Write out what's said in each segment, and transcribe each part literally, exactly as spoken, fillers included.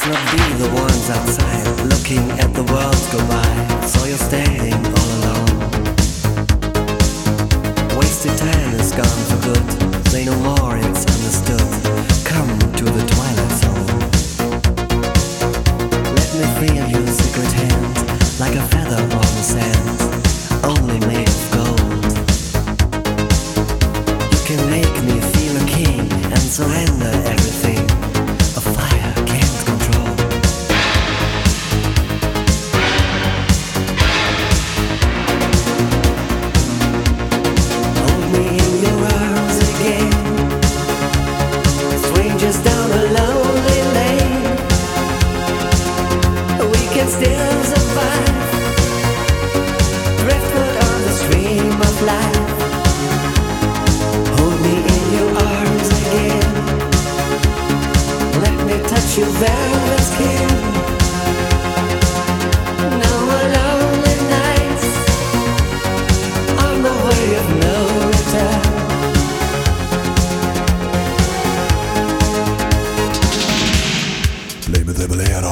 not be the ones outside looking at the world go by. So you're standing all alone. Wasted time is gone for good. Say no more, it's understood. Come to the twilight zone. Let me feel your secret hand, like a feather on the sand, only made of gold. You can make me feel a king and surrender everything a fire can't control. Hold me in your arms again, strangers down a lonely lane. We can still survive, driftwood on the stream of life. Hold me in your arms again, let me touch your velvet skin. No more lonely nights on the way of no return. Play me the bolero.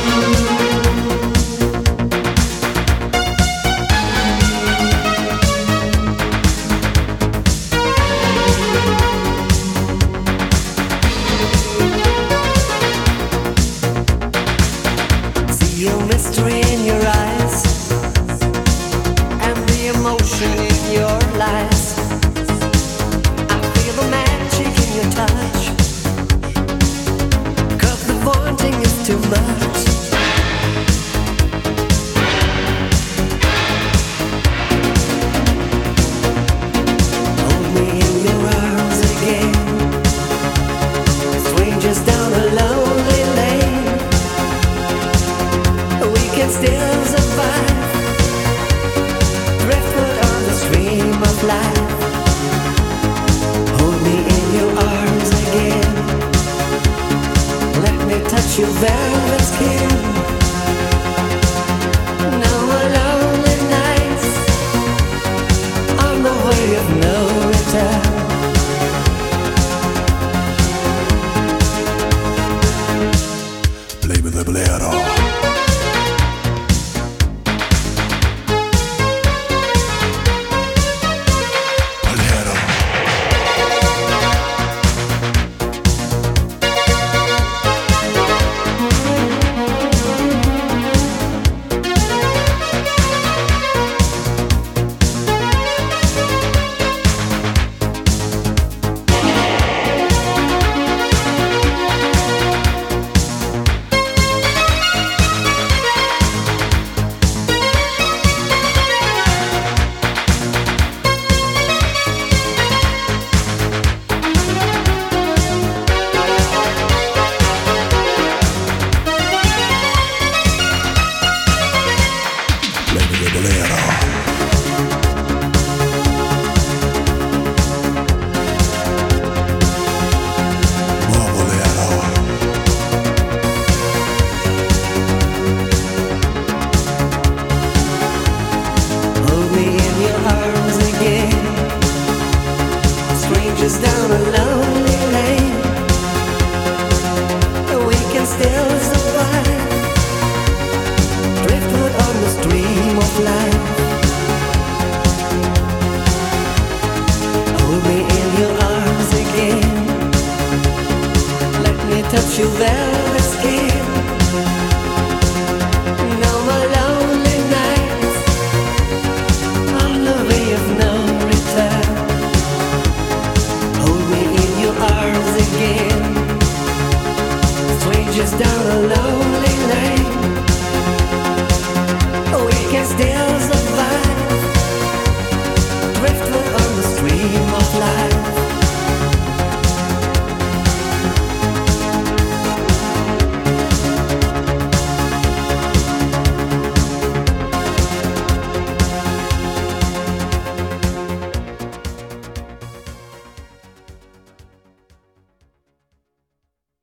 Your mystery in your eyes and the emotion in your lies. I feel the magic in your touch, 'cause the wanting is too much. Hold me in your arms again, strangers down a lonely lane. We can still survive, driftwood on the stream of life. Hold me in your arms again, let me touch your velvet skin. No more lonely nights on the way of no return. Play me the bolero. Strangers down a lonely lane, we can still survive, driftwood on the stream of life. Hold me in your arms again, let me touch you there.